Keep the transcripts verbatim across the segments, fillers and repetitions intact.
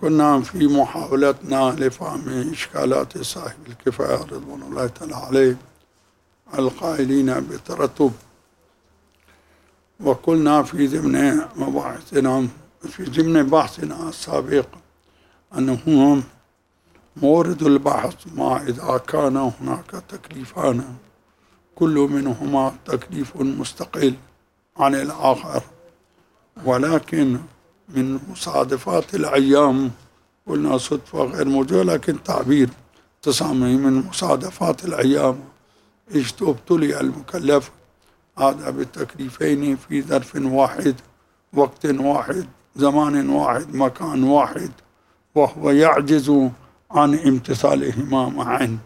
كنا في محاولتنا لفهم إشكالات صاحب الكفاية رضوان الله تعالى عليه القائلين بترتب، وقلنا في ضمن مباحثنا في ضمن بحثنا السابق أنه مورد البحث ما إذا كان هناك تكليفان كل منهما تكليف مستقل عن الآخر، ولكن من مصادفات الأيام، قلنا صدفة غير موجودة لكن تعبير تسامي، من مصادفات الأيام ابتلي المكلف هذا بالتكليفين في ظرف واحد، وقت واحد، زمان واحد، مكان واحد، وهو يعجز عن امتثالهما معا.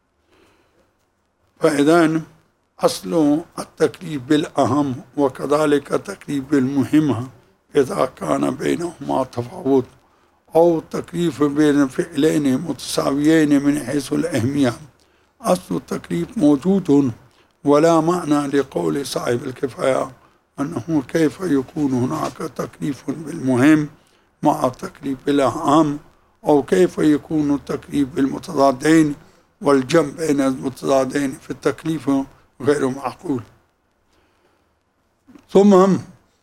فإذا أصل التكليف بالأهم وكذلك التكليف بالمهم إذا كان بينهما تفاوت أو تكليف بين فعلين متساويين من حيث الأهمية، أصل التكليف موجود، ولا معنى لقول صاحب الكفاية أنه كيف يكون هناك تكليف بالمهم مع التكليف بالأهم، أو كيف يكون التكليف بالمتضادين والجمع بين المتضادين في التكليف غير معقول. ثم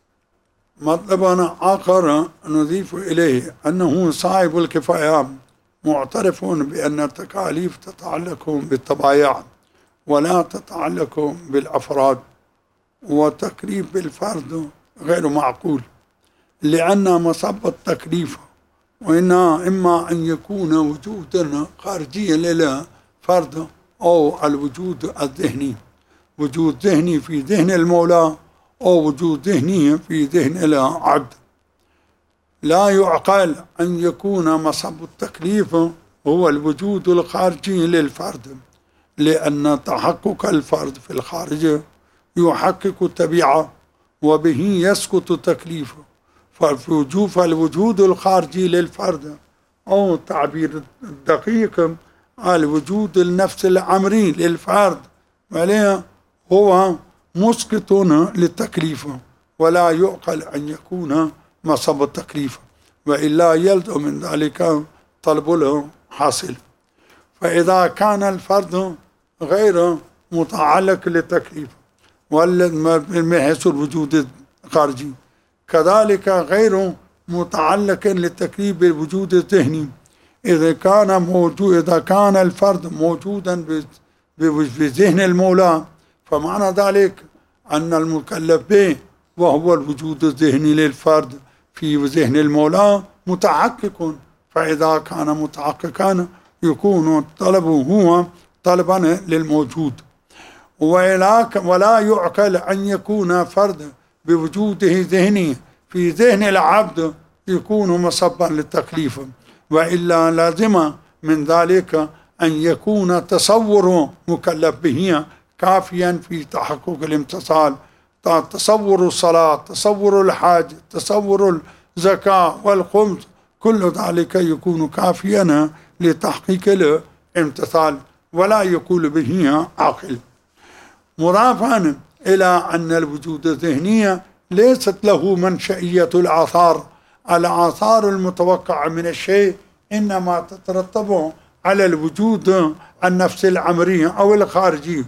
مطلبنا آخر نضيف إليه أنه صاحب الكفاية معترف بأن التكاليف تتعلق بالطبائع ولا تتعلق بالأفراد، وتكليف بالفرد غير معقول، لأن مصب التكليف وإنها إما أن يكون وجودا خارجيا للفرد أو الوجود الذهني، وجود ذهني في ذهن المولى أو وجود ذهني في ذهن العبد. لا يعقل أن يكون مصب التكليف هو الوجود الخارجي للفرد، لأن تحقق الفرد في الخارج يحقق الطبيعة وبه يسقط التكليف. فالوجود الوجود الخارجي للفرد أو تعبير الدقيق الوجود النفس الأمري للفرد عليه هو مسقط للتكليف، ولا يعقل أن يكون مصب التكليف، وإلا يلزم من ذلك طلب له حاصل. فإذا كان الفرد غير متعلق للتكليف من حيث الوجود الخارجي، كذلك غير متعلق للتكليف بالوجود الذهني، إذا كان موجود إذا كان الفرد موجودا بذهن المولى، فمعنى ذلك أن المكلف به وهو الوجود الذهني للفرد في ذهن المولى متحقق. فإذا كان متحققا يكون طلبه هو طلبا للموجود، ولا يعقل أن يكون فرد بوجوده ذهني في ذهن العبد يكون مصبا للتكليف، وإلا لازم من ذلك أن يكون تصور مكلف به كافيا في تحقق الامتصال. تصور الصلاة، تصور الحج، تصور الزكاة والخمس، كل ذلك يكون كافيا لتحقيق الامتصال، ولا يقول به عاقل. مضافا إلى أن الوجود الذهني ليست له منشئية الآثار، الآثار المتوقعة من الشيء إنما تترتب على الوجود النفسي الأمري أو الخارجي،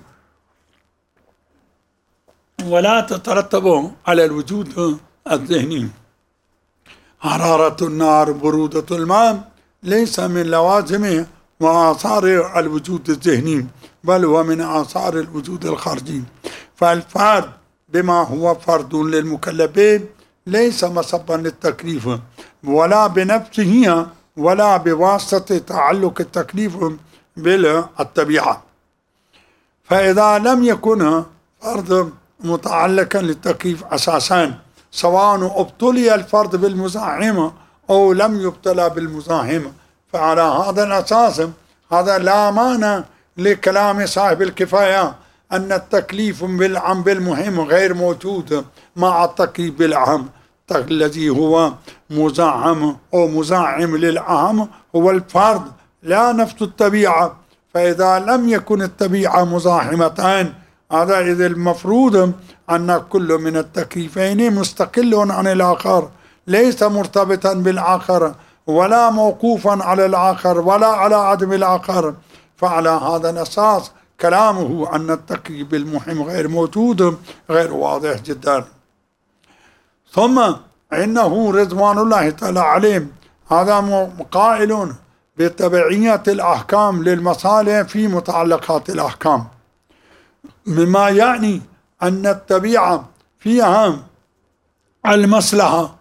ولا تترتب على الوجود الذهني. حرارة النار، برودة الماء ليس من لوازم وآثار الوجود الذهني، بل هو من آثار الوجود الخارجي. فالفرد بما هو فرد للمكلفين ليس مصبا للتكليف، ولا بنفسه ولا بواسطة تعلق التكليف بالطبيعة. فإذا لم يكن فرد متعلقا للتكليف أساسا، سواء ابتلي الفرد بالمزاحمة أو لم يبتلى بالمزاحمة، فعلى هذا الأساس هذا لا معنى لكلام صاحب الكفاية أن التكليف بالعام بالمهم غير موجود مع التكليف بالأهم، الذي هو مزاحم أو مزاحم للأهم هو الفرد لا نفس الطبيعة. فإذا لم يكن الطبيعة مزاحمتان، هذا إذا المفروض أن كل من التكليفين مستقل عن الآخر، ليس مرتبطا بالآخر، ولا موقوفا على الآخر ولا على عدم الآخر، فعلى هذا الأساس كلامه أن التقييد بالمهم غير موجود غير واضح جدا. ثم إنه رضوان الله تعالى عليه هذا قائل بتبعية الأحكام للمصالح في متعلقات الأحكام، مما يعني أن الطبيعة فيها المصلحة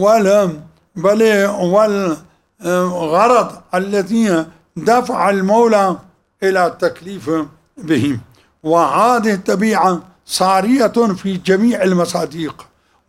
والغرض الذي دفع المولى إلى التكليف به، وهذه الطبيعة صارية في جميع المصادق،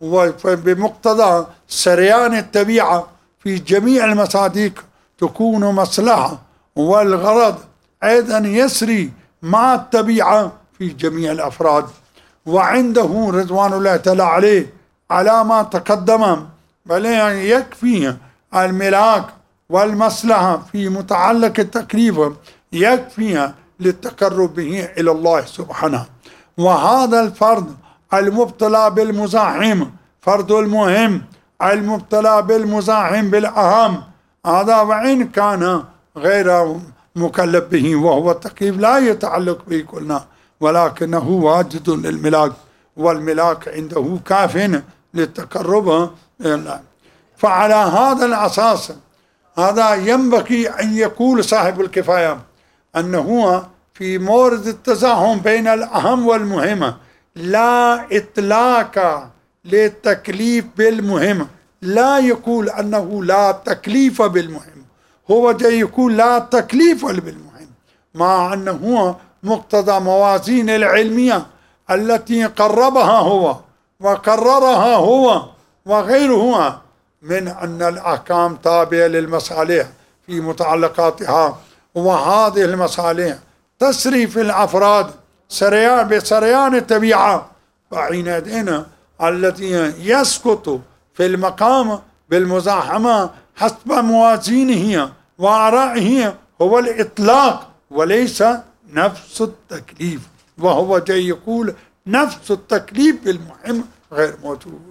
وبمقتضى سريان الطبيعة في جميع المصادق تكون مصلحة، والغرض أيضا يسري مع الطبيعة في جميع الأفراد. وعنده رضوان الله تعالى عليه على ما تقدم بل يكفي الملاك والمصلحة في متعلق التكليف يكفي للتقرب به إلى الله سبحانه. وهذا الفرد المبتلى بالمزاحم فرد المهم المبتلى بالمزاحم بالأهم، هذا وإن كان غير مكلف به وهو التكليف لا يتعلق به قلنا، ولكنه واجد للملاك، والملاك عنده كاف للتقرب. فعلى هذا الأساس هذا ينبغي أن يقول صاحب الكفاية أنه في مورد التزاحم بين الأهم والمهم لا إطلاق للتكليف بالمهم، لا يقول أنه لا تكليف بالمهم، هو جاي يقول لا تكليف بالمهم، مع أنه مقتضى موازين العلمية التي قربها هو وقررها هو وغيره من أن الأحكام تابعة للمصالح في متعلقاتها، وهذه المصالح تسري في الأفراد سريان بسريان الطبيعة، فحينئذ الذي يسقط في المقام بالمزاحمة حسب موازينه وآرائه هو الإطلاق وليس نفس التكليف، وهو جاي يقول نفس التكليف بالمهم غير موجود.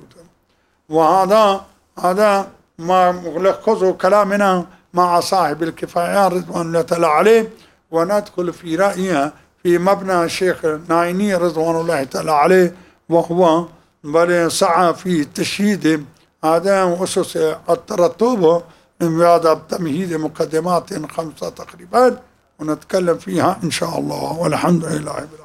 وهذا هذا ما ملخص كلامنا مع صاحب الكفاية رضوان الله تعالى عليه، وندخل في رأيه في مبنى الشيخ نايني رضوان الله تعالى عليه، وهو بل سعى في تشييد هذا أسس الترتب من بعد تمهيد مقدمات خمسة تقريبا، ونتكلم فيها إن شاء الله، والحمد لله.